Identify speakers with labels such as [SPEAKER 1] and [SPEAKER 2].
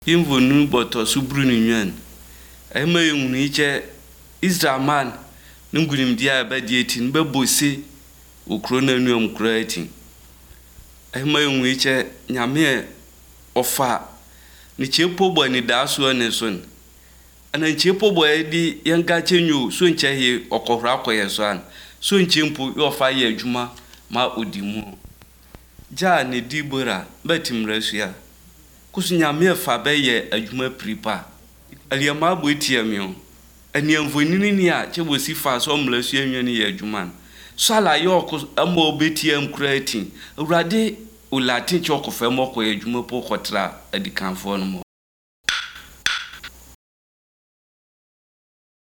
[SPEAKER 1] Himvonu boto subru ni nwan. Ehma yunu iche Israel man nungunim dia ba dietin ba bosi okro na nuam kro atin. Ehma yunu iche nyame ofa ni chepo bo ni daso ne son. Ana chepo bo edi yanga chenyu so nche he okohra akoye so an. So nchempo yo fa ye adwuma ma odimu. Ja ne dibora batimrasua. Kusu nyame fa be ye adwuma pripa. Aliama bo etiamio. Ani amvonini ni a chebosi fa so mrasua nwane ye adwuma. Sala yo ko amo betiam kuratin. Awurade ulatin chokofa mo ko adwuma po kotra adikanfo no.